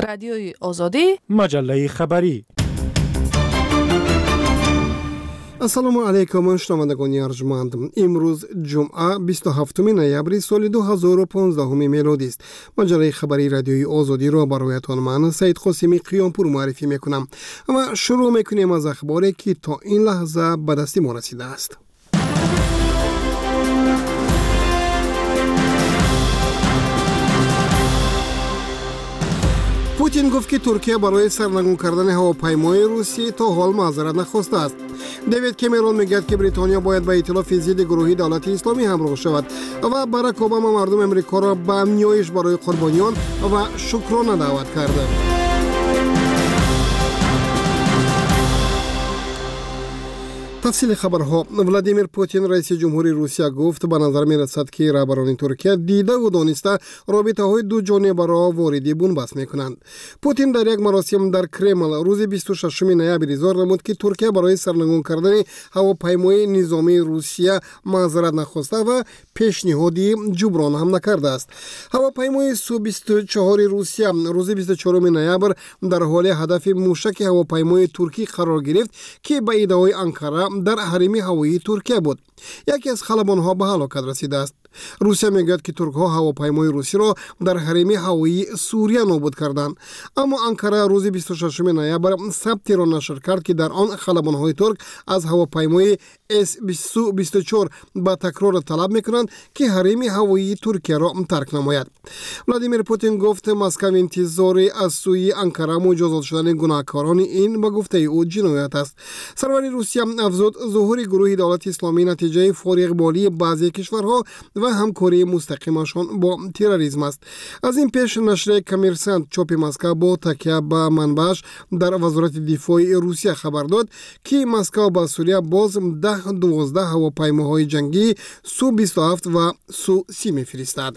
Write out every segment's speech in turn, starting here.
رادیوی آزادی، مجله خبری. السلام علیکم شنوندگان ارجمند. امروز جمعه 27 نوامبر سال 2015 میلادی است. مجله خبری رادیوی آزادی را برایتان من سید قاسمی قیامپور معرفی میکنم و شروع میکنیم از اخباری که تا این لحظه به دست ما رسیده است. پوتین گفت که ترکیه برای سرنگون کردن هواپیمای روسی تا حال معذرت نخواسته است. دیوید کامرون میگوید که بریتانیا باید به ائتلاف ضد گروهی دولت اسلامی همراه شود و باراک اوباما مردم امریکا را به نیایش برای قربانیان و شکرانه دعوت کرده. تفصیل خبرها. ولادیمیر پوتین رئیس جمهوری روسیه گفت به نظر می رسد که رهبران ترکیه دیده و دانسته رابطه های دو جانبه را وارد بنبست می کنند. پوتین در یک مراسم در کرمل روز 26 نوامبر اظهار نمود که ترکیه برای سرنگون کردن هواپیمای نظامی روسیه معذرت نخواسته و پیشنهادی جبران هم نکرده است. هواپیمای سو 24 روسیه روز 24 نوامبر در حال هدف موشک هواپیمای ترکی قرار گرفت که به ایده‌های انقره در حریم هوایی ترکیه بود. یکی از خلبان‌ها به هلاکت رسیده است. روسیه میگوید که ترک‌ها هواپیمای روسی را در حریم هوایی سوریه نابود کردند، اما انقره روز 26 نوامبر ثبتی را نشر کرد که در آن خلبان‌های ترک از هواپیمای S-24 با تکرار طلب میکنند که حریم هوایی ترکیه را ترک نماید. ولادیمیر پوتین گفت مسکو انتظار از سوی انقره مجازات شدن گناهکاران این به گفته او جنایت است. سرور روسیه افزود ظهور گروه دولت اسلامی نتیجه فوریق‌بالی بعضی کشورها و همکاری مستقیمشان با تروریسم است. از این پیش نشر کامرسانت چاپ مسکو با تکیه به منبعش در وزارت دفاع روسیه خبر داد که مسکو با سوریه باز 10-12 هواپیماهای جنگی سو 27 و سو 30 میفرستد.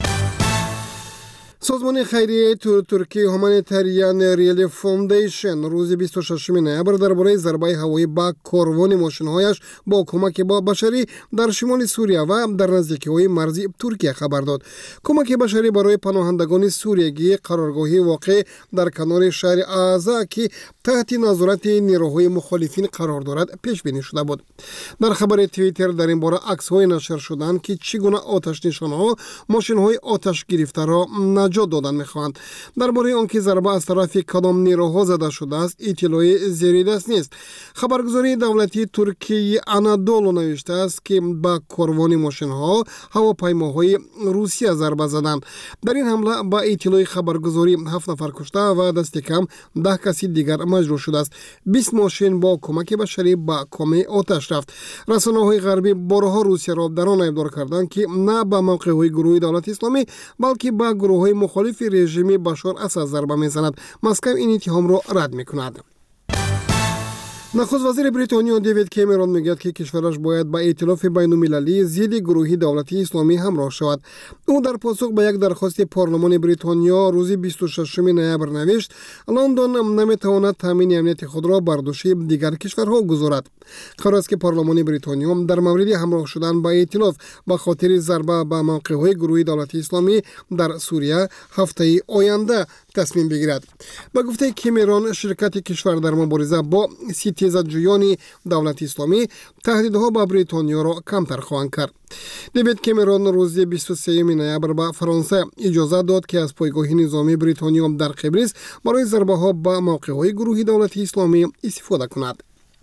سازمان خیریه ترکی هومانیتریان ریلیف فاندیشن روز 26 نوامبر درباره ضربه هوایی به کاروان ماشین‌هایش با کمک بشری در شمال سوریه و در نزدیکی‌های مرزی ترکیه خبر داد. کمک بشری برای پناهندگان سوریگی قرارگاهی واقع در کنار شهر اعزا که تحت نظارت نیروهای مخالفین قرار دارد پیش بینی شده بود. در خبر توییتر در این باره عکس‌های نشر شدند که چگونه آتش نشان‌ها ماشین‌های آتش گرفته را نجات دادن می‌خواهند. درباره آنکه ضربه از طرف کدام نیروها زده شده است اطلاعی زیر دست نیست. خبرگزاری دولتی ترکیه آنادولو نوشته است که با کاروان ماشین‌ها هواپیماهای روسیه ضربه زدند. در این حمله با اطلاع خبرگزاری 7 نفر کشته و دست کم 10 کسی دیگر مجروح شده است. 20 ماشین با کمک بشری با کام آتش رفت. رسانه‌های غربی بارها روسیه را در آن ادعا کردند که نه به موقع‌های گروه دولت اسلامی بلکه به گروه‌های مخالف رژیم بشار اسد ضربه می‌زند. مسکو این اتهام را رد می‌کند. نخست وزیر بریتانیا دیوید کامرون میگوید که کشورش باید با ائتلاف بین‌المللی ضد گروهی دولت اسلامی همراه شود. او در پاسخ به یک درخواست پارلمان بریتانیا روز 26 نوامبر نوشت لندن نمیتواند تامین امنیت خود را بر دوش دیگر کشورها گذارد. قرار است که پارلمان بریتانیا در مورد همراه شدن با ائتلاف به خاطر ضربه به موقع‌های گروهی دولت اسلامی در سوریه هفته آینده تصمیم بگیرد. با گفته کامرون شرکت کشور در مبارزه با ستیزجویان دولت اسلامی تهدیدها به بریتانیا را کمتر خواهند کرد. دیوید کامرون روز 23 نوامبر به فرانسه اجازه داد که از پایگاه نظامی بریتانیا در قبرس برای ضربه ها به موقع‌های گروهی دولت اسلامی استفاده کند.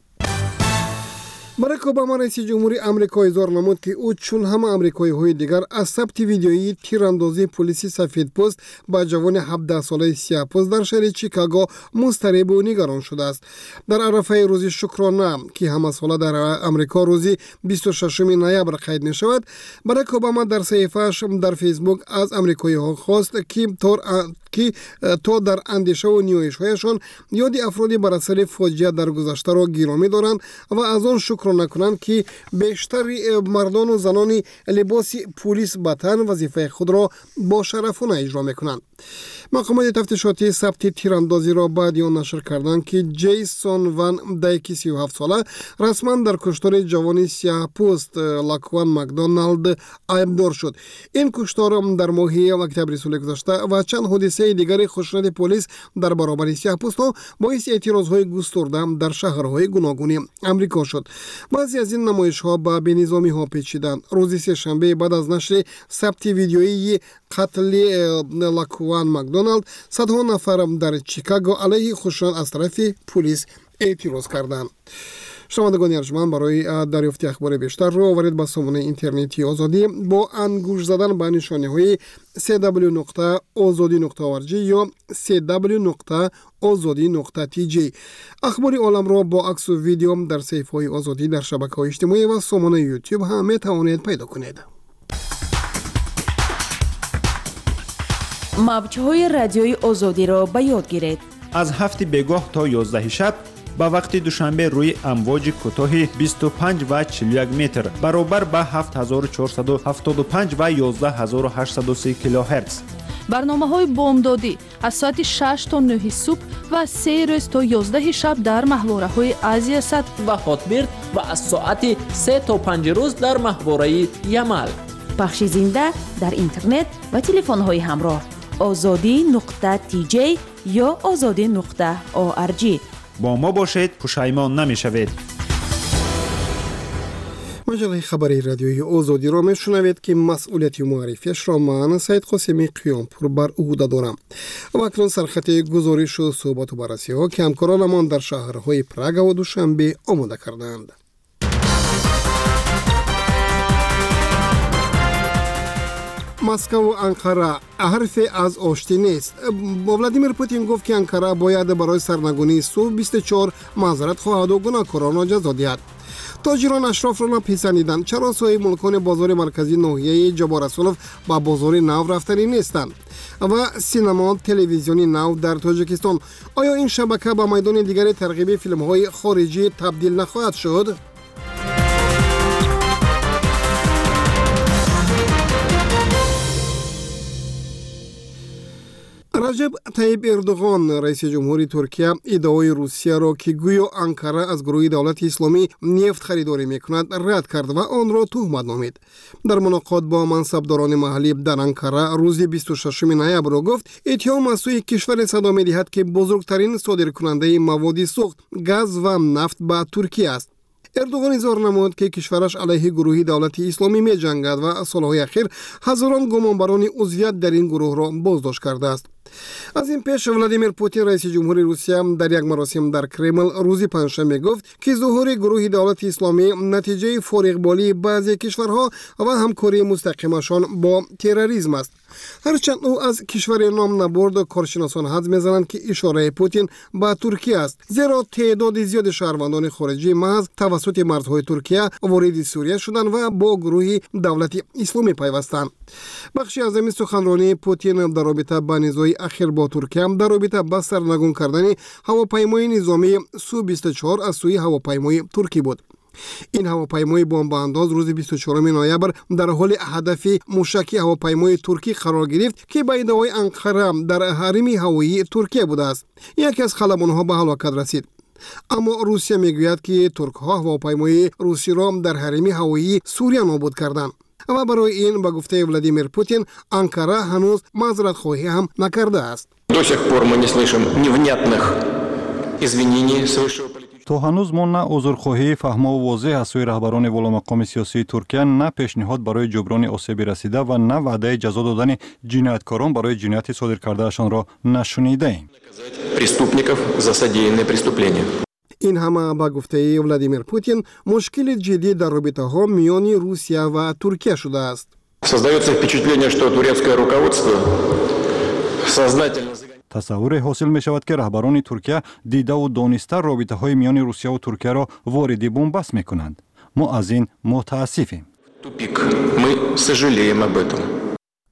باراک اوباما رئیس جمهوری آمریکا اظهار نمود که او چون همه آمریکایی‌های دیگر از ثبت ویدیویی تیراندازی پلیس سفیدپوست با جوان 17 ساله سیاه‌پوست در شهر چیکاگو مضطرب و نگران شده است. در عرفه روز شکرانه که همه ساله در آمریکا روز 26 نوامبر قید می‌شود، باراک اوباما در صفحه‌اش در فیسبوک از آمریکایی‌ها خواست که تا در اندیشه و نیایش‌هایشان یاد افرادی بر اثر فاجعه در گذشته را گرامی دارند و از آن شکر تکرار نکنند که بیشتر مردان و زنان لباس پلیس به تن وظیفه خود را با شرفانه اجرا میکنند. مقامات تفتیشاتی ثبت تیراندازی را بعد آن نشر کردند که جیسون وان دایکی 37 ساله رسما در کشتار جوانی سیاه‌پوست لاکوان مکدونالد ایبدار شد. این کشتار در ماه اکتبر سال گذشته و چند حادثه دیگر خشونت پلیس در برابر سیاه‌پوست‌ها باعث اعتراض‌های گسترده در شهرهای گوناگون امریکا شد. بعضی از این نمایش‌ها به بی‌نظامی‌ها پیچیدند. روز سه‌شنبه بعد از نشر ثبت ویدیویی قتل لاکوان مکدونالد، صدها نفر در چیکاگو علیه خشونت از طرف پلیس اعتراض کردند. شنوندگان ارجمند، برای دریافت اخبار بیشتر رو آورید به سامانه اینترنتی آزادی با انگوش زدن به نشانه‌های www.azadi.org یا www.azadi.tj. اخبار عالم را با عکس و ویدیو در صفحه‌های آزادی در شبکه‌های اجتماعی و سامانه یوتیوب هم می‌توانید پیدا کنید. موج‌های رادیوی آزادی را به یاد گیرید. از 7 بگاه تا 11 شب با وقت دوشنبه روی امواج کوتاه 25 و 41 متر برابر با 7475 و 11803 کیلوهرتز. برنامه‌های بامدادی از ساعت 6 تا 9 صبح و 3 روز تا 11 شب در محوره‌های آسیا صد و خاطبرد و از ساعت 3 تا 5 روز در محوره یمال. پخش زنده در اینترنت و تلفن‌های همراه azadi.tj یا azadi.org. با ما باشید، پشیمان نمی‌شوید. مجله خبری رادیویی آزادی را میشنوید که مسئولیت معرفیش را من سید قاسمی قیامپور بر عهده دارم. و اکنون سرخط گزارش و صحبت و بررسی ها که همکارانمان در شهرهای پراگ و دوشنبه آماده کردند. مسکو و انقره حرف از آشتی نیست. ولادیمیر پوتین گفت که انقره باید برای سرنگونی سو 24 معذرت خواهد و گناهکاران را جزا دهد. تاجران اشراف را نپسندیدند. چرا صاحب ملکان بازار مرکزی ناحیه جباراسولف با بازار نو رفتنی نیستند؟ و سینما تلویزیونی نو در تاجیکستان، آیا این شبکه به میدان دیگر ترغیب فیلم‌های خارجی تبدیل نخواهد شد؟ رجب طیب اردوغان رئیس جمهوری ترکیه ادعای روسیه را که گویا انقره از گروه دولت اسلامی نفت خریداری میکند رد کرد و آن را تهمت نامید. در ملاقات با منصبداران محلی در انقره روز 26 نوامبر گفت اتهام از سوی کشور صدا می‌دهد که بزرگترین صادرکننده مواد سوخت، گاز و نفت به ترکیه است. اردوغان اظهار نمود که کشورش علیه گروه دولت اسلامی می جنگد و سالهای اخیر هزاران گمانبران عضویت در این گروه را بازداشت کرده است. از این پیش ولادیمیر پوتین رئیس جمهوری روسیه در یک مراسم در کرمل روز پنجشنبه گفت که ظهور گروه دولت اسلامی نتیجه فارغبالی بعضی کشورها و همکاری مستقیمشان با تروریسم است. هرچند او از کشور نام نبرد، کارشناسان حدس می‌زنند که اشاره پوتین به ترکیه است، زیرا تعداد زیاد شهروندان خارجی محض توسط مرزهای ترکیه وارد سوریه شدند و با گروه دولت اسلامی پیوستند. بخشی از این سخنرانی پوتین در رابطه با نزاع اخیر با ترکیه در رابطه با سرنگون کردن هواپیمای نظامی سو 24 از سوی هواپیمای ترکی بود. این هواپیمای بمبانداز روز 24 نوامبر در حال هدف موشکی هواپیمای ترکی قرار گرفت که به ادعای انقره در حریم هوایی ترکیه بوده است. یکی از خلبان‌ها به هلاکت رسید. اما روسیه میگوید که ترک‌ها هواپیمای روسی را در حریم هوایی سوریه نابود کردند. و برای این به گفته ولادیمیر پوتین انقره هنوز معذرت خواهی هم نکرده است. До сих пор мы не слышим невнятных извинений с высшего политического. تو هنوز ما نه عذرخواهی فهم و واضح از سوی رهبران ولامقام سیاسی ترکیه، نه پیشنهاد برای جبران آسیب رسیده و نه وعده جزا دادن جنایتکاران برای جنایت صادر کردهشان را نشنیده ایم. Преступников за содеянные преступления. این همه با گفته ولادیمیر پوتین مشکل جدی در رابطه ها میان روسیه و ترکیه شده است. Создается впечатление, что турецкое руководство сознательно تصور حاصل می شود که رهبران ترکیه دیده و دانسته رابطه های میان روسیه و ترکیه را وارد بن‌بست می کنند. ما از این متاسفیم. тупик. Мы сожалеем об этом.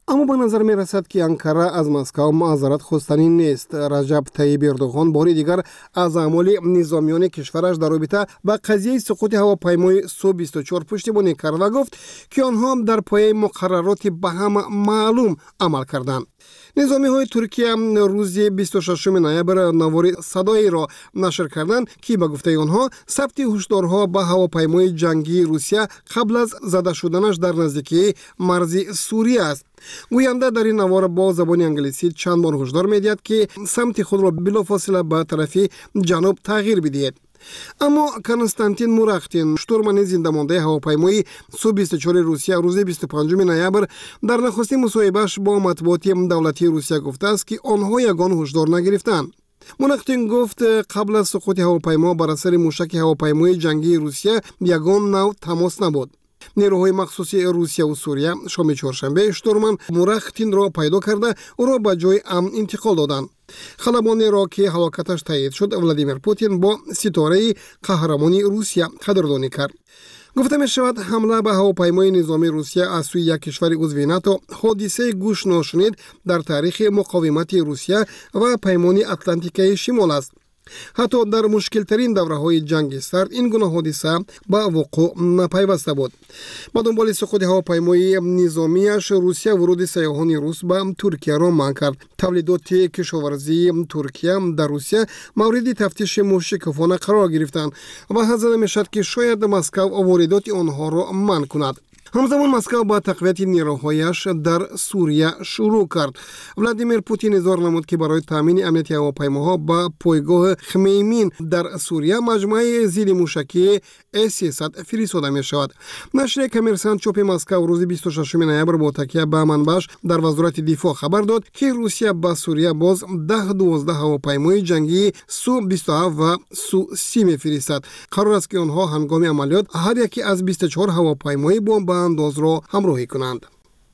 اما به نظر می رسد که انقره از مسکو معذرت خواستنی نیست. رجب طیب اردوغان باری دیگر از اعمال نظامیان کشورش در رابطه با قضیه سقوط هواپیمای سو 24 پشتیبانی کرد و گفت که آنها در پایه مقررات به هم معلوم عمل کردند. نظامی های ترکیه روز 26 نوامبر نوار صدایی را نشر کردند که به گفته آنها ثبت هشدارها به هواپیمای جنگی روسیه قبل از زده شدنش در نزدیکی مرز سوریه است. گوینده در این نوار با زبان انگلیسی چند بار هشدار می‌دهد که سمت خود را بلافاصله به طرف جنوب تغییر بدهید. اما کنستانتین موراختین شتورمن زنده مانده هواپیمای سو 24 روسیه روز 25 نوامبر در نخستین مصاحبه‌اش با مطبوعات دولتی روسیه گفته است که آنها یگان هشدار نگرفتند. موراختین گفت قبل از سقوط هواپیما بر اثر موشک هواپیمای جنگی روسیه یگان نوع تماس نبود. نیروهای مخصوصی روسیه و سوریه شام چهارشنبه شتورمن موراختین را پیدا کرده او را به جای امن انتقال دادند. خلبانی را که هلاکتش تایید شد ولادیمیر پوتین با ستاره قهرمانی روسیه قدردانی کرد. گفته می شود حمله به هواپیمای نظامی روسیه از سوی یک کشور عضو ناتو حادثه گوش ناشنید در تاریخ مقاومت روسیه و پیمان اتلانتیک شمال است. حتی در مشکل ترین دوره های جنگ سرد این گونه حادثه به وقوع نپیوسته بود. با دنبال سقوط هواپیمای نظامیش روسیه ورود سیاحان روس به ترکیه را منع کرد. تولیدات کشاورزی ترکیه در روسیه مورد تفتیش موشکافانه قرار گرفتند و حذف نمی‌شد که شاید مسکو واردات آنها را منع کند. همزمان مسکو با تقویت نیروهایش در سوریه شروع کرد. ولادیمیر پوتین اظهار نمود که برای تامین امنیت هواپیماها با پایگاه خمیمین در سوریه مجموعه ضد موشکی S-300 فرستاده می شود. نشر کمرسانت چاپ مسکو روز 26 نوامبر با تکیه به منبعش در وزارت دفاع خبر داد که روسیه با سوریه باز 10-12 هواپیمای جنگی سو 27 و سو 30 می‌فرستد. قرار است که آنها هنگام عملیات هر یکی از 24 هواپیمای بمب انداز را همراهی کنند.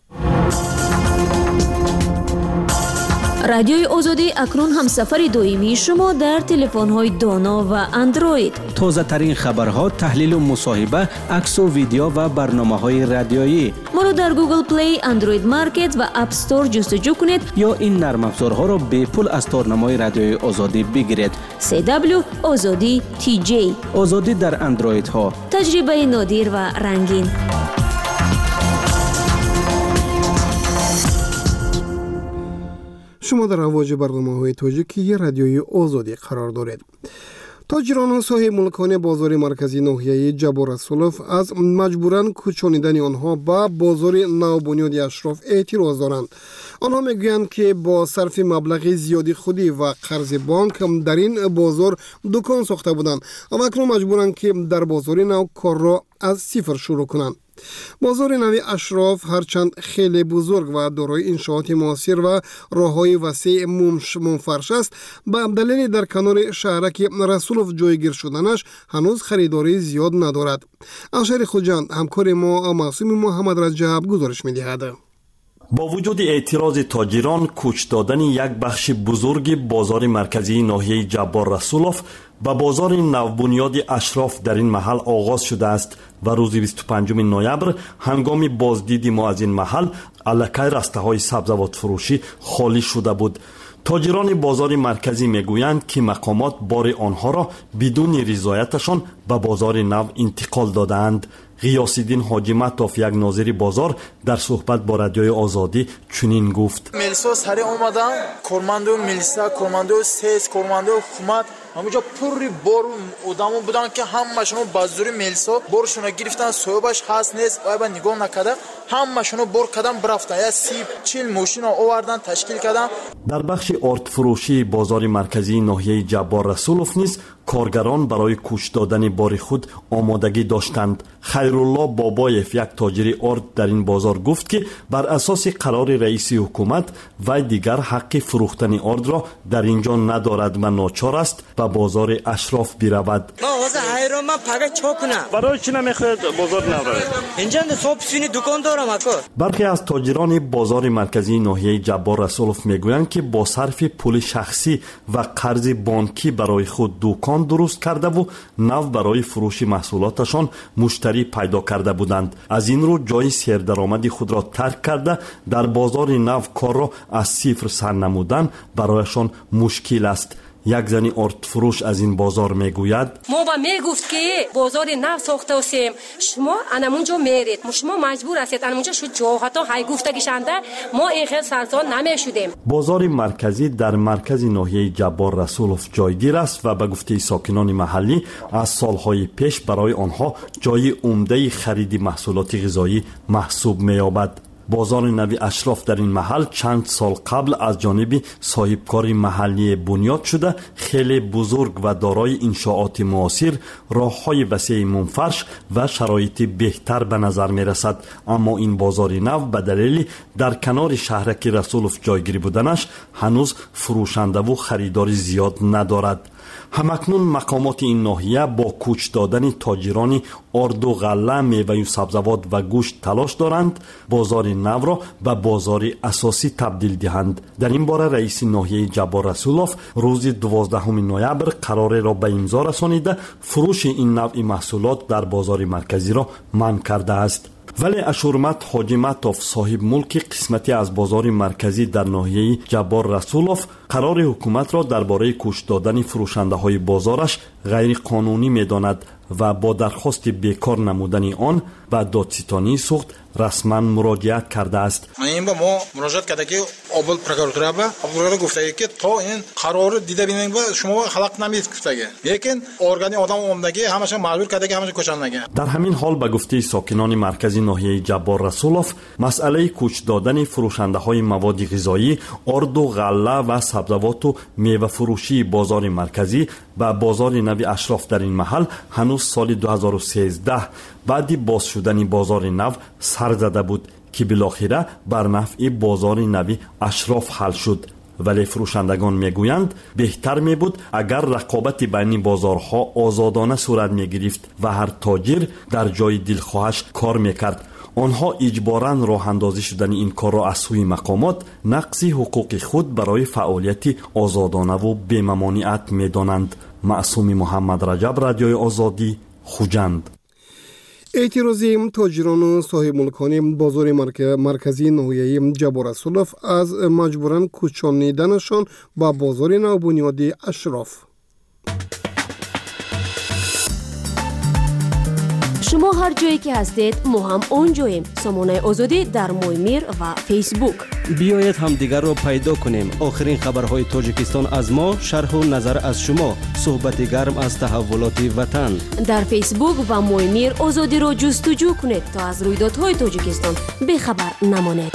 رادیوی آزادی اکنون هم سفر دویمی شما در تلفن‌های دانا و اندروید. تازه ترین خبرها، تحلیل و مصاحبه، عکس و ویدیو و برنامه‌های رادیویی. ما را در گوگل پلی، اندروید مارکت و اپ استور جستجو کنید یا این نرم افزارها را به پول از تارنمای رادیوی آزادی بگیرید. CW آزادی TJ. آزادی در اندروید ها. تجربه نادر و رنگین. شما در امواج برنامه‌های تاجیکی رادیوی آزادی قرار دارید. تاجران و صاحب ملکان بازار مرکزی ناحیه جبار رسولوف از مجبورن کوچانیدن آنها به بازار نوبنیاد اشراف اعتراض دارند. آنها میگویند که با صرف مبلغ زیادی خودی و قرض بانک در این بازار دکان ساخته بودند و اکنون مجبورند که در بازار نو کار را از صفر شروع کنند. بازار نوی اشراف هرچند خیلی بزرگ و دارای انشاءات معاصر و راههای وسیع منفرش است، به دلیل در کنار شهرک رسولوف جایگیر شدنش هنوز خریداری زیاد ندارد. اشار خوجند همکار ما معصوم محمد رجب گزارش می‌دهد. با وجود اعتراض تاجران، کوچ دادن یک بخش بزرگ بازار مرکزی ناحیه جبار رسولوف به بازار نوبنیاد اشراف در این محل آغاز شده است و روز 25 نوامبر هنگام بازدید ما از این محل الکی رسته‌های سبزوات فروشی خالی شده بود. تاجران بازار مرکزی میگویند که مقامات بار آنها را بدون رضایتشان به بازار نو انتقال دادند. غیاس‌الدین حاجی مطاف، یک ناظر بازار، در صحبت با رادیوی آزادی چنین گفت: ملیسا سری اومدن، کارمندو ملیسا، کارمندو سیس، کارمندو حکومت همونجا پوری بار آدمو بودن که همشون بازاری ملیسا بارشون گرفتن، صاحبش هست نیست و نگاه نکرده، همشون بار کردن برفتن. یا 30-40 ماشین آوردن تشکیل کردن. در بخش آرد فروشی بازار مرکزی ناحیه جبار رسولوف نیز کارگران برای کوچ دادن بار خود آمادگی داشتند. خیرالله بابایف، یک تاجر آرد در این بازار، گفت که بر اساس قرار رئیس حکومت و دیگر حق فروختن آرد را در اینجا ندارد و ناچار است به بازار اشراف برود. من پاگه چا کنم؟ برای چی نمیخواید بازار نرود؟ اینجا صبح سینی دکان دارم اکو. برخی از تاجران بازار مرکزی ناحیه جبار رسولوف میگویند که با صرف پول شخصی و قرض بانکی برای خود دکان دکان درست کرده و نو برای فروش محصولاتشان مشتری پیدا کرده بودند. از این رو جای سردرآمدی خود را ترک کرده در بازار نو کار را از صفر سر نمودن برایشان مشکل است. یک زنی آرد فروش از این بازار میگوید ما با میگفت که بازار نو ساخته هستیم، شما انمونجا میرید، شما مجبور هستید انمونجا شو جاهتا های گفتگیشنده، ما این خیلی سرسان نمیشودیم. بازار مرکزی در مرکز ناحیه جبار رسولوف جایگیر است و به گفته ساکنان محلی از سالهای پیش برای آنها جای عمده خرید محصولات غذایی محسوب می‌یابد. بازار نوی اشراف در این محل چند سال قبل از جانب صاحبکار محلی بنیاد شده، خیلی بزرگ و دارای انشاءات معاصر، راه‌های وسیع منفرش و شرایط بهتر به نظر می رسد. اما این بازار نو به دلیل در کنار شهرک رسولوف جایگیری بودنش هنوز فروشنده و خریدار زیاد ندارد. همکنون مقامات این ناحیه با کوچ دادن تاجران آرد و غله، میوه و سبزوات و گوشت تلاش دارند بازار نو را به بازار اساسی تبدیل دهند. در این باره رئیس ناحیه جبار رسولوف روز 12 نوامبر قرار را به امضا رسانیده فروش این نوع محصولات در بازار مرکزی را منع کرده است. ولی اشورمت حاجی مطاف صاحب ملک قسمتی از بازار مرکزی در ناحیه جبار رسولوف قرار حکومت را درباره کش دادن فروشنده های بازارش غیر قانونی می داند و با درخواست بیکار نمودن آن به دادستانی سوخت رسما مراجعت کرده است. این با ما مراجعت کرده که اول پروکuratura گفته که تا این قرار دیده ببینیم و شما خلق نمیید گفته. لیکن ارگانی آدم عمدگی همش مجبور کرده که همش کوچان نگه. در همین حال به گفته ساکنان مرکزی ناحیه جبار رسولوف مسئله کوچ دادن فروشنده های مواد غذایی، آرد و غله و سبزوات و میوه فروشی بازار مرکزی و بازار نوی اشراف در این محل هنوز سال 2013 بعد باز شدن بازار نو سر زده بود که بالاخره بر نفع بازار نوی اشراف حل شد. ولی فروشندگان میگویند بهتر می بود اگر رقابت بین بازارها آزادانه صورت می گرفت و هر تاجر در جای دلخواهش کار میکرد. آنها اجباراً راه اندازی شدن این کار را از سوی مقامات نقض حقوق خود برای فعالیت آزادانه و بی‌ممانعت میدانند. معصوم محمد رجب، رادیوی آزادی، خوجند. اعتراضی تاجران و صاحب ملکان بازار مرکزی ناحیه جبار رسولوف از مجبوراً کوچانیدنشان با بازار نوبنیادی اشراف. شما هر جایی که هستید ما هم اونجاییم. سامانه آزادی در مویمیر و فیسبوک. بیایید همدیگر را پیدا کنیم. آخرین خبرهای تاجیکستان از ما، شرح و نظر از شما، صحبت گرم از تحولات وطن. در فیسبوک و مویمیر آزادی را جستجو کنید تا از رویدادهای تاجیکستان بیخبر نمانید.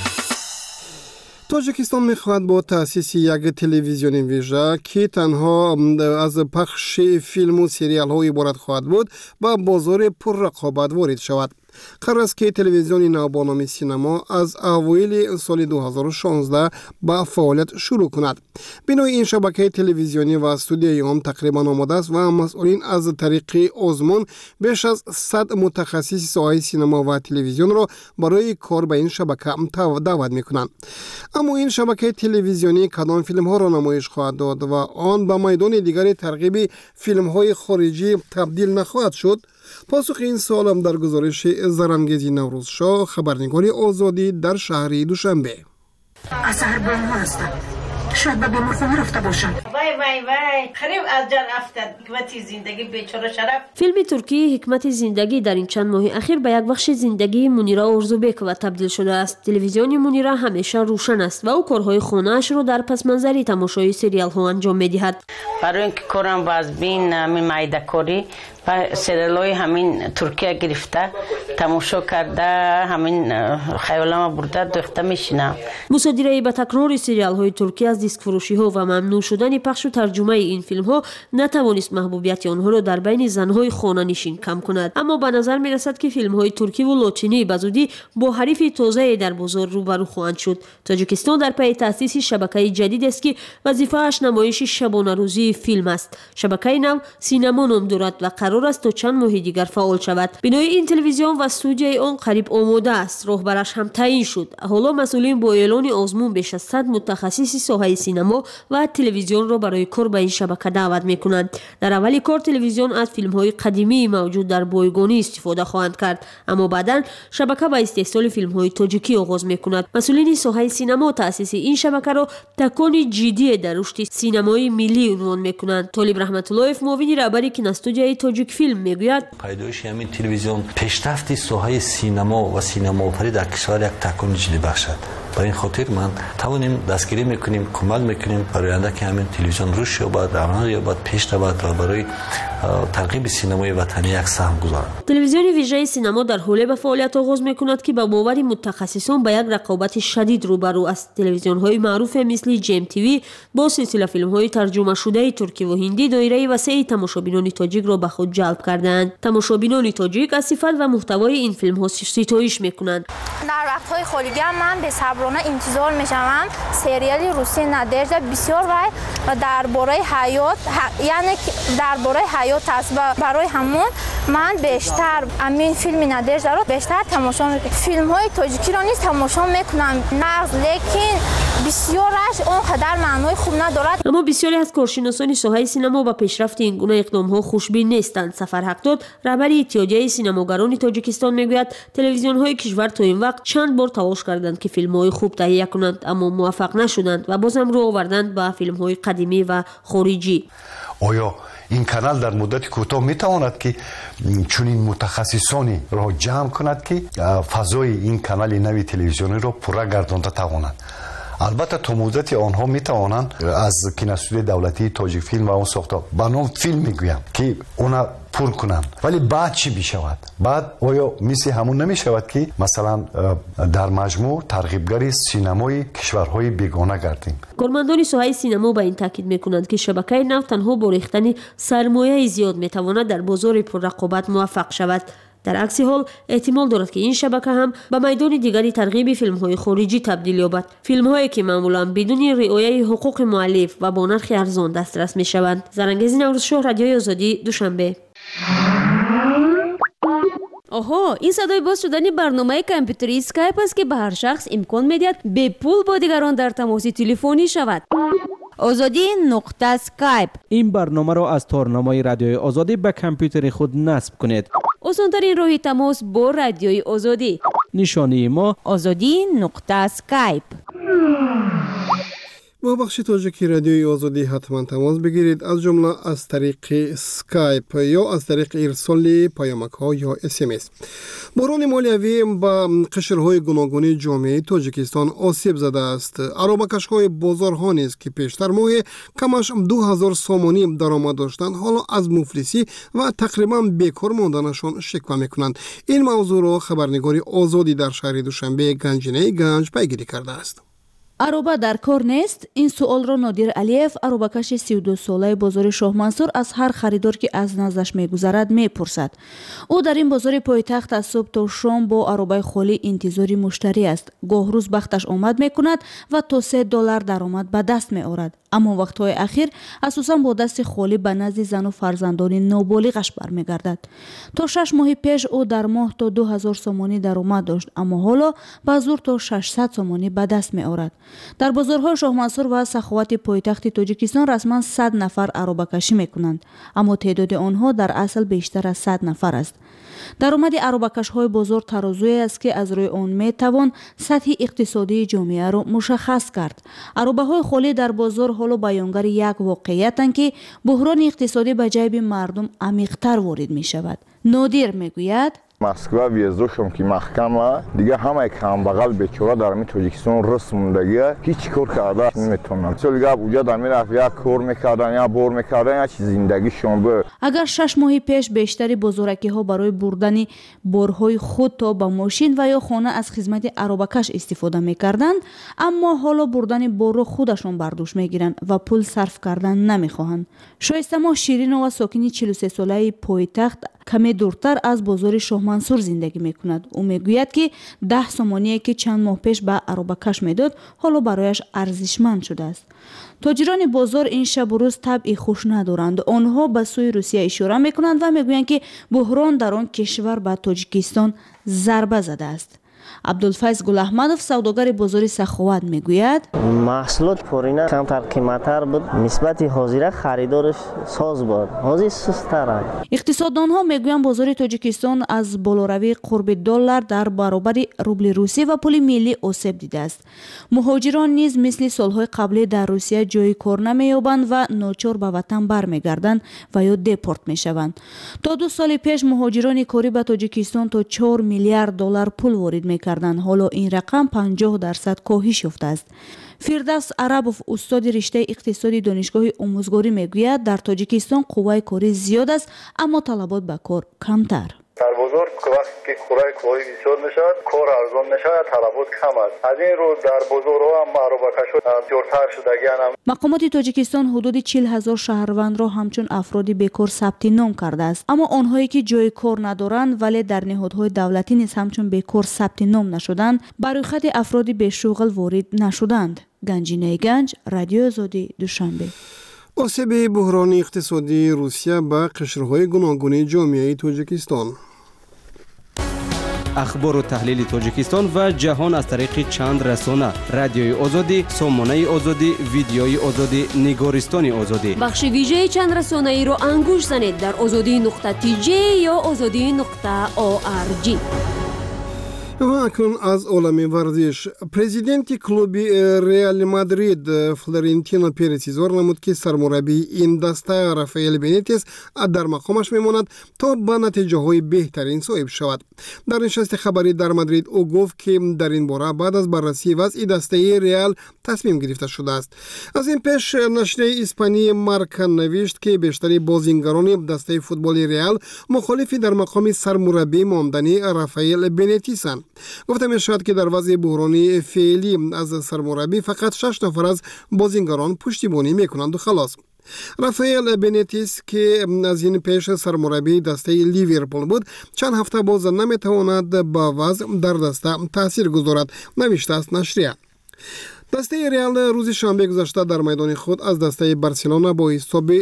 تاجیکستان می‌خواهد با تأسیس یک تلویزیون ویژه که تنها از پخش فیلم و سریال‌های عبارت خواهد بود با بازار پر رقابت وارد شود. قرار است که تلویزیون نو با نام سینما از اوایل سال 2016 با فعالیت شروع کند. بنای این شبکه تلویزیونی و استودیوی هم تقریبا آماده است و مسئولین از طریق آزمون بیش از 100 متخصص ساحه سینما و تلویزیون را برای کار به این شبکه دعوت میکنند. اما این شبکه تلویزیونی کدام فیلم ها را نمایش خواهد داد و آن به میدان دیگر ترغیب فیلم های خارجی تبدیل نخواهد شد؟ پاسخ این سوال هم در گزارش زرانگیزی نوروز شاه، خبرنگاری آزادی در شهر دوشنبه. از سهر با ما هستم. شاید به بیمارخانه رفته باشم. وای خریب از جان افتاد. حکمت زندگی بیچاره شرف. فیلم ترکی حکمت زندگی در این چند ماه اخیر به یک بخش زندگی منیرا اورزوبک و تبدیل شده است. تلویزیون منیرا همیشه روشن است و او کارهای خانه‌اش را در پس منظری تماشای سریال ها انجام می‌دهد. برای اینکه کارم باز بین همین مایده‌کاری و سریال‌های همین ترکیه گرفته تماشا کرده همین خیالم برده دوخته میشینم. مصادره به تکرار سریال های ترکی از دیسک فروشی ها و ممنوع شدن پخش و ترجمه این فیلم ها نتوانست محبوبیت آنها را در بین زنهای خانه نشین کم کند. اما به نظر می رسد که فیلم های ترکی و لاتینی بزودی با حریف تازه در بازار روبرو خواهند شد. تاجیکستان در پی تأسیس شبکه جدید است که وظیفه‌اش نمایش شبانه روزی فیلم است. شبکه نو سینما نام دارد و قرار است تا چند ماه دیگر فعال شود. بنای این تلویزیون و استودیوی آن قریب آماده است. راهبرش هم تعیین شد. حالا مسئولین با اعلان آزمون بیش از 100 متخصص ساحه سینما و تلویزیون را برای کار به این شبکه دعوت میکنند. در اول کار تلویزیون از فیلم‌های قدیمی موجود در بایگانی استفاده خواهند کرد، اما بعداً شبکه با استحصال فیلم‌های تاجیکی آغاز میکند. مسئولین ساحه سینما تأسیس این شبکه را تکانی جدی در رشد سینمای ملی عنوان میکنند. طالب رحمت‌اللهیف معاون رهبری کینوستودیوی تاجیک فیلم میگوید پیدایش همین تلویزیون پیشرفت ساحه سینما و سینماآفرینی در کشور یک تکان جدی بخشد. برای این خاطر من توانیم دستگیری میکنیم، کمک میکنیم برای آینده که همین تلویزیون رشد یابد، رونق یابد، پیش رود و برای ترغیب سینمای وطنی یک سهم گذارد. تلویزیون ویژه سینما در حال به فعالیت آغاز میکند که به باور متخصصان به یک رقابت شدید روبرو است. تلویزیون‌های معروف مثل جیم تیوی با سلسله فیلم‌های ترجمه شده ترکی و هندی دایره وسیع تماشابینان تاجیک را به خود جلب کردند. تماشابینان تاجیک از صفت و محتوای این فیلم‌ها ستایش میکنند. در وقت‌های خالیگی من به صبرانه انتظار می‌شوم سریال روسی نادژدا بسیار و درباره حیات یعنی درباره حیات است. برای همون من بیشتر همین فیلم نادژدا رو بیشتر تماشا میکنم. فیلم‌های تاجیکی را نیز تماشا میکنم نقد، لیکن بسیارش اونقدر معنای خوب ندارد. اما بسیاری از کارشناسان ساحه سینما با پیشرفت این گونه اقدام‌ها خوشبین نیستند. سفر حقداد رهبر اتحادیه سینماگران تاجیکستان میگوید تلویزیون‌های کشور تا این وقت چند بار تلاش کردند که فیلم‌های خوب تهیه کنند اما موفق نشدند و بازم رو آوردند به فیلم‌های قدیمی و خارجی. آیا این کانال در مدت کوتاه میتواند که چنین متخصصانی را جمع کند که فضای این کانال نوی تلویزیونی را پورا گردانده تواند؟ البته تا مدت آنها میتوانند از کینوستودیوی دولتی تاجیک فیلم و اون ساخته به نام فیلم میگویم که اونا پر کنند، ولی بعد چی میشود؟ بعد آیا مثل همون نمیشود که مثلا در مجموع ترغیبگر سینمای کشورهای بیگانه گردیم؟ کارمندان ساحه سینما به این تاکید میکنند که شبکه نو تنها با ریختن سرمایه زیاد میتواند در بازار پررقابت موفق شود. در عکس حال احتمال دارد که این شبکه هم به میدان دیگری ترغیب فیلم‌های خارجی تبدیل یابد. فیلم‌هایی که معمولاً بدون رعایت حقوق مؤلف و با نرخ ارزان دسترس می‌شوند. زرنگزی نوروزشاه، رادیوی آزادی، دوشنبه. آها، این صدای باز شدن برنامه کامپیوتری اسکایپ است که به هر شخص امکان می‌دهد به پول با دیگران در تماس تلفنی شود. آزادی نقطه اسکایپ. این برنامه را از تارنمای رادیوی آزادی به کامپیوتر خود نصب کنید. آسان‌ترین راه تماس با رادیوی آزادی. نشانی ما آزادی نقطه اسکایپ. با بخش تاجیکی رادیوی آزادی حتما تماس بگیرید، از جمله از طریق سکایپ یا از طریق ارسال پیامک‌ها یا SMS. بحران مالیوی با قشرهای گوناگون جامعه تاجیکستان آسیب زده است. اروبکش‌های بازارها نیز که پیشتر ماه کمش 2000 سامانی درآمد داشتند حالا از مفلسی و تقریبا بیکار ماندنشان شکوه می‌کنند. این موضوع را خبرنگار آزادی در شهر دوشنبه گنجینه گنج پیگیری کرده است. ароба дар кор нест? ин суолро нодир алиев, аробакаши 32 солаи бозори шоҳмансур аз ҳар харидор ки аз наздаш мегузарад мепурсад. ӯ дар ин бозори пойтахт аз субҳ то шом бо аробаи холӣ интизори муштарӣ аст. гоҳ рӯз бахташ омад мекунад ва то $3 даромад ба даст меорад. аммо вақтҳои ахир асосан бо дасти холӣ ба назди зану фарзандони ноболиғаш бармегардад. то 6 моҳи пеш ӯ дар моҳ то 2000 сомонӣ даромад дошт, аммо ҳоло ба зур то 600 сомонӣ ба даст меорад. дар бозорҳои шоҳмансур ва саховати пойтахти тоҷикистон расман 100 нафар аробакашӣ мекунанд, аммо теъдоди онҳо дар асл бештар аз 100 нафар аст. даромади аробакашҳои бозор тарозуе аст ки аз рӯи он метавон сатҳи иқтисодии ҷомеаро мушаххас кард. аробаҳои холӣ дар бозор ҳоло баёнгари як воқеиятанд ки буҳрони иқтисодӣ ба ҷайби мардум амиқтар ворид мешавад. нодир мегӯяд: Москва вездошам ки маҳкама дига ҳамаи камбағал бечора дар ами Тоҷикистон рус мондагия ҳеҷ кор карда наметавонанд. Соли гап уҷа да мерафт як кор мекардан я бор мекардан я чи зиндагишон бо. агар 6 моҳи пеш бештари бозоракиҳо барои бурдани борҳои худ то ба мошин ва ё хона аз хизмати аробакаш истифода мекарданд, аммо ҳоло бурдани борро худашон бар дӯш мегиранд ва пул сарф кардан намехоҳанд. шоистамоҳ Ширинова сокини 43 солаи пойтахт каме дуртар аз бозори шоҳмансур شاهمنصور زندگی میکند. او میگوید که 10 سومونی که چند ماه پیش به عروبکش میداد حالا برایش ارزشمند شده است. تاجران بازار این شب و روز طبع خوش ندارند. آنها به سوی روسیه اشاره میکنند و میگویند که بحران در آن کشور به تاجیکستان ضربه زده است. عبدالفیض گل احمدов سوداگر بازار سخاوت میگوید محصولات پارینه کمتر قیمتتر بود، نسبت حاضره خریدارش ساز بود، حاضر سست‌تر. اقتصاددانها میگویند بازار تاجیکستان از بالاروی قرب دلار در برابر روبل روسی و پول ملی آسیب دیده است. مهاجران نیز مثل سالهای قبلی در روسیه جای کار نمییابند و ناچار به وطن برمیگردند و یا دپورت میشوند. تا 2 سال پیش مهاجران کاری به تاجیکستان تا 4 میلیارد دلار پول وارد میکردند. حالا این رقم 50% کاهش یافته است. فردوس عربوف استاد رشته اقتصادی دانشگاه آموزگاری میگوید در تاجیکستان قوه کاری زیاد است اما طلبات به کار کمتر. در بازار وقتی که کارای بسیار میشود کار ارزان میشود، طلبات کم است. از این رو در بازارها هم عروبکش‌ها جورتر شدگی‌اند. مقامات تاجیکستان حدود 40,000 شهروند را همچون افراد بیکار ثبت نام کرده است. اما آنهایی که جای کار ندارند ولی در نهادهای دولتی نیز همچون بیکار ثبت نام نشدند، برای خط افراد بی‌شغل وارد نشدند. گنجینه گنج، رادیو آزادی، دوشنبه. آسیب بحران اقتصادی روسیه به قشرهای گوناگون جامعه تاجیکستان. اخبار و تحلیل تاجیکستان و جهان از طریق چند رسانه: رادیوی آزادی، سامانه آزادی، ویدیوی آزادی، نگارستان آزادی. بخش ویژه چند رسانه ای رو انگوش زنید در azadi.tj یا azadi.org. و اکنون از عالم ورزش. پرزیدنت کلوب ریال مادرید فلورنتینو پرز اظهار نمود که سرمربی این دسته رافائل بنیتس در مقامش میماند تا به نتیجه های بهترین صاحب شود. در نشست خبری در مادرید او گفت که در این باره بعد از بررسی وضع دسته ریال تصمیم گرفته شده است. از این پیش نشریه اسپانی مارکا نوشت که بیشتر بازیگران دسته فوتبال ریال مخالف در مقام سرمربی ماندنی رافائل بنیتسند. گفته می شود که در وضع بحرانی فعلی از سرمربی فقط 6 نفر از بازیگران پشتیبانی میکنند و خلاص. رافائل بنیتس که از این پیش سرمربی دسته لیورپول بود چند هفته باز نمیتواند با وضع در دسته تاثیر گذارد، نوشته است نشریه. دسته ریال روز شنبه گذشته در میدان خود از دسته بارسلونا با حساب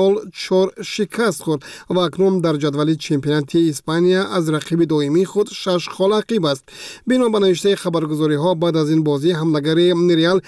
0-4 شکست خورد و اکنون در جدول چمپیونات اسپانیا از رقیب دائمی خود 6 خال عقب است. بنا به نوشته خبرگزاری ها بعد از این بازی حملگر ریال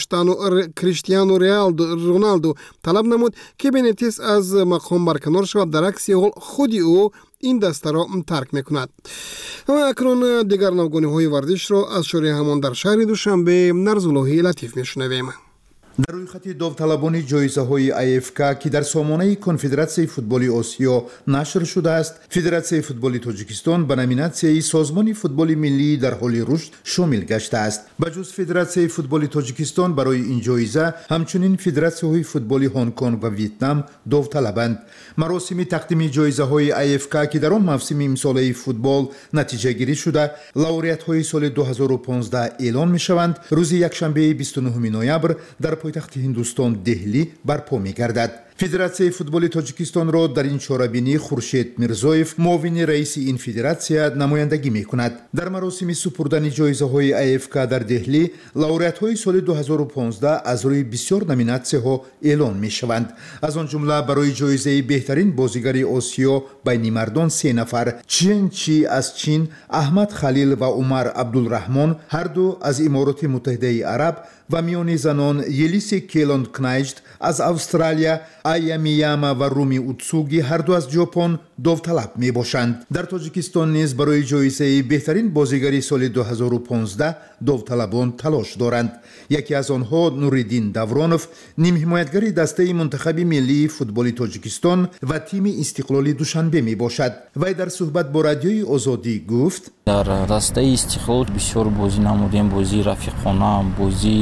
کریستیانو رونالدو طلب نمود که بنیتس از مقام برکنار شود، در عکس حال خودی او این دسته را ترک میکند. و اکنون دیگر نوگانی‌های ورزش را از شوره همان در شهر دوشنبه نرزاللهی لطیف میشنویم. در روی خط داوطلبان جایزه های IFK که در سامانه کنفدراسیون فوتبال آسیا نشر شده است، فدراسیون فوتبال تاجیکستان به نامیناسیون سازمان فوتبال ملی در حال رشد شامل گشته است. بجز فدراسیون فوتبال تاجیکستان برای این جایزه همچنین فدراسیون فوتبال هنگ کنگ و ویتنام داوطلبند. مراسم تقدیم جایزه های IFK که در آن موسم امساله فوتبال نتیجه گیری شده، لауریات های سال 2015 اعلان می شوند. روز یکشنبه 29 نوامبر در پایتخت هندوستان دهلی برپا می گردد. فدراسیون فوتبال تاجیکستان را در این چاره‌بینی خورشید میرزایف معاون رئیس این فدراسیون نمایندگی می کند. در مراسم سپردن جایزه های IFK در دهلی، لауریات های سال 2015 از روی بسیار نامیناسیون ها اعلان می شوند. از آن جمله برای جایزه بهترین بازیگر آسیا بین مردان 3 نفر، چین چی از چین، احمد خلیل و عمر عبدالرحمن هر دو از امارات متحده عرب و میان زنان یلیس کیلاند کنایجت از استرالیا، آیا میاما و رومی اوتسوگی هر دو از ژاپن داوطلب می باشند. در تاجیکستان نیز برای جایزه بهترین بازیگری سال 2015 داوطلبان تلاش دارند. یکی از آنها نوریدین داورانوف، نیم حمایتگر دسته منتخب ملی فوتبال تاجیکستان و تیم استقلال دوشنبه می باشد. وی در صحبت با رادیوی آزادی گفت: در دسته استقلال بسیار بازی نمودیم، بازی رفیقانه، بازی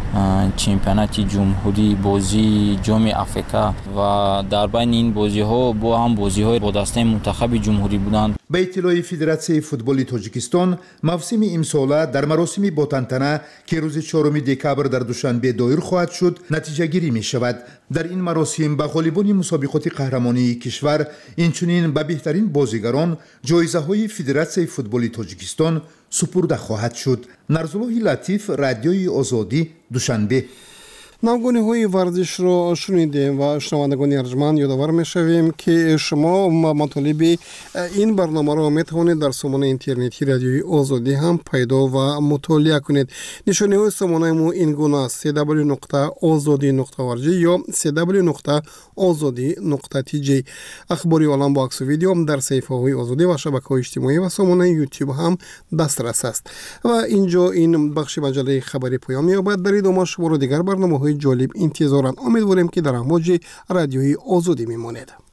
چمپیونات جمهوری، بازی جام آفریقا و در بین این بازی‌ها با هم بازی‌های با دسته منتخب جمهوری بودند. به اطلاع فدراسیون فوتبال تاجیکستان، موسم امسال در مراسم با تنتنه که روز 4 دکبر در دوشنبه دایر خواهد شد نتیجه گیری می شود. در این مراسم به غالبان مسابقات قهرمانی کشور اینچنین به بهترین بازیگران جایزه های فدراسیون فوتبال تاجیکستان سپرده خواهد شد. نرزالله لطیف، رادیوی آزادی، دوشنبه. نوگونه های ورزش را شنیدیم و شنوندگان ارجمند یادآور میشویم که شما مطالب این برنامه را میتوانید در سامانه اینترنتی رادیوی آزادی هم پیدا و مطالعه کنید. نشانی های سامانه ما این گونه است: www.azadi.org یا www.azadi.tj. اخباری عالم با عکس و ویدیو هم در صفحه های آزادی و شبکه‌های اجتماعی و سامانه یوتیوب هم دسترس است. و اینجا این بخش مجله خبری پایان می‌یابد. در ادامه شما را دیگر برنامه‌های جالب انتظارم. امیدواریم که در امواج رادیوی آزادی میمانید.